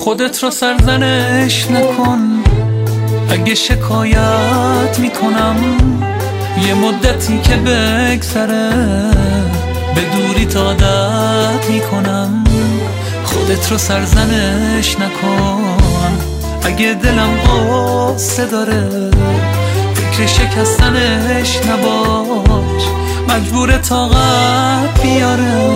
خودت رو سرزنش نکن، اگه شکایت میکنم یه مدتی که بگذره به دوریت عادت میکنم. خودت رو سرزنش نکن، اگه دلم قصه داره فکر شکستنش نباش، مجبور طاقت بیاره.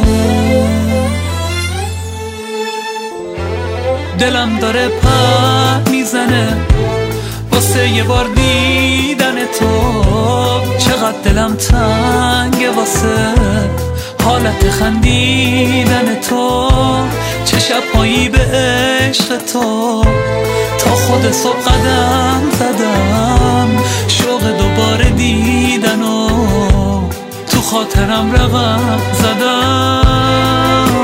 دلم داره په میزنه واسه یه بار دیدن تو، چقدر دلم تنگه واسه حالت خندیدن تو. چه شب‌هایی به عشق تو تا خود صبح قدم زدم، شوق دوباره دیدن و تو خاطرم رقم زدم.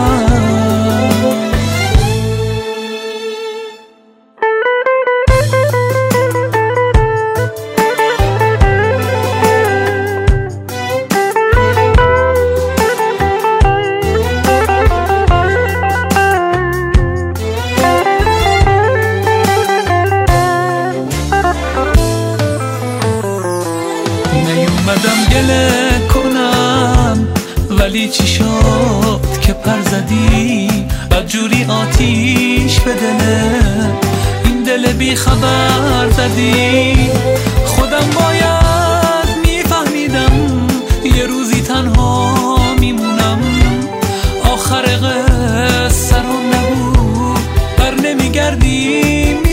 نیومدم گله کنم ولی چی شد که پر زدی، بدجوری آتیش به دله این دل بی خبر زدی. خودم باید میفهمیدم یه روزی تنها میمونم، آخر قصه رو نگو بر نمیگردی.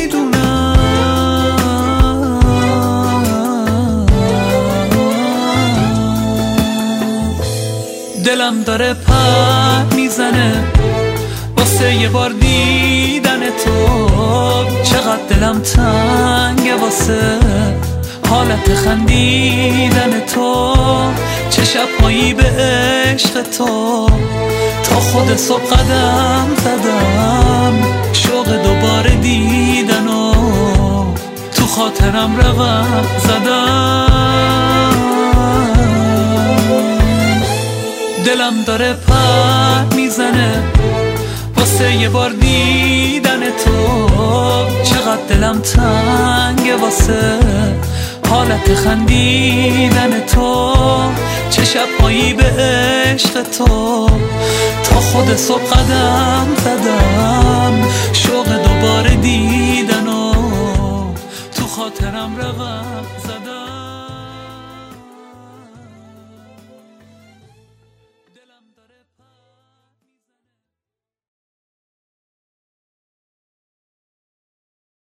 دلم داره په میزنه واسه یه بار دیدن تو، چقدر دلم تنگه واسه حالت خندیدن تو. چه شب‌هایی به عشق تو تا خود صبح قدم زدم، شوق دوباره دیدن و تو خاطرم رقم زدم. دلم داره په میزنه واسه یه بار دیدن تو، چقدر دلم تنگه واسه حالت خندیدن تو. چه شب‌هایی به عشق تو تا خود صبح قدم زدم، شوق دوباره دیدن و تو خاطرم رقم زدم.